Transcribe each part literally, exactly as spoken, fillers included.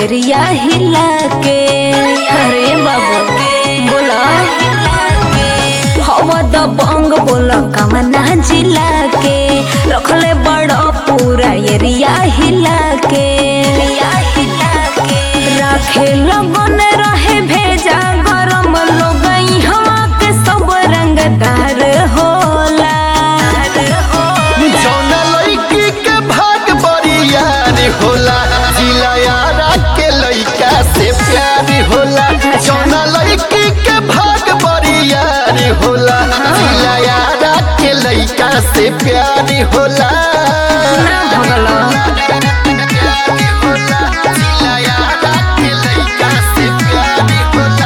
Area हिला के। अरे बाबू बोला हवा दबंग बोला कमना जिला के, रखले बड़ा पूरा एरिया हिला के। राखे लगन रहे भेजा गरम लोग यहाँ के सब रंगदार होला। जौना लड़की के भाग बरियार होला, जिला यारा के लड़का से प्यार होला। जौना लड़की के भाग बरियार होला, जिला यारा के लड़का से प्यार होला। जिला यारा के लड़का से प्यार होला।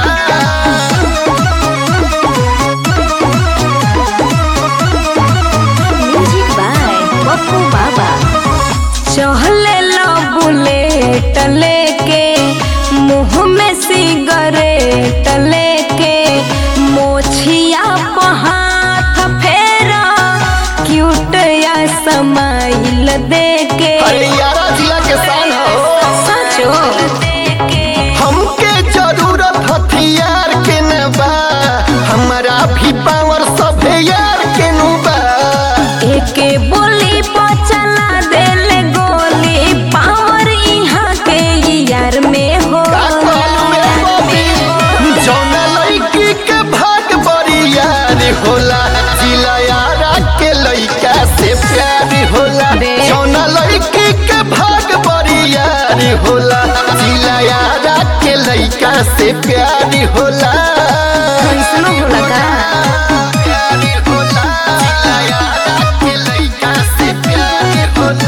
म्यूजिक बाय पप्पू बाबा। चहले लो बुलेट लेके, मुंह में सिगरेट लेके, मोछिया पे हाथ फेरा, क्यूट या स्माइल देके। अरे यारा जिला के शान हो सचो हमके जरूरत हथियार के न बा, हमारा भी पावर सब यार के नु बा। एके बोली पर चला देले गोली, पावर यहाँ के यार में हो। का कहलू रे बबी, जौना लड़की के भाग बरियार होला, जिला यारा के लड़का से प्यार होला। जौना लड़की के भाग बरियार होला, जिला यारा के लड़का से प्यार होला। कैसनो होला का? प्यार होला, जिला यारा के लड़का से प्यार होला।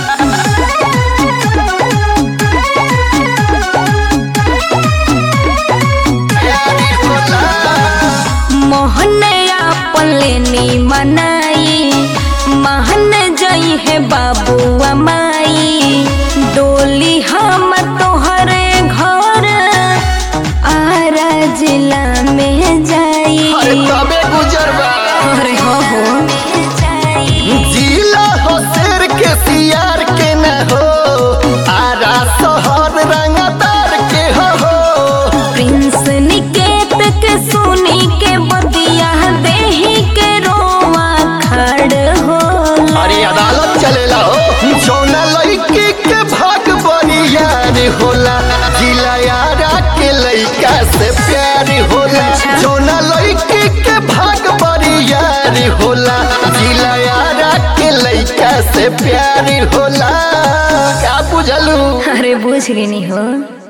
प्यार होला। मोहनया पलेनी मनाई, महन जई है बाबू माई, डोली हम तोहरे घर आरा जिला में जाई। अरे तबे गुजरबा, अरे हो हो जिला हो शेर के सियार के न हो, आरा शहर रंगदार के हो हो। प्रिंस निकेत के सुनी के बतिया, देही के रोवा खड़ हो। अरे अदालत चलेला हो, जौना लड़की के भाग बरियार होला, जिला यारा के लड़का से प्यार होला। जौना लड़की के भाग बरियार होला, जिला यारा के लड़का से प्यार होला। क्या बुझलू? अरे बुझ गई हो।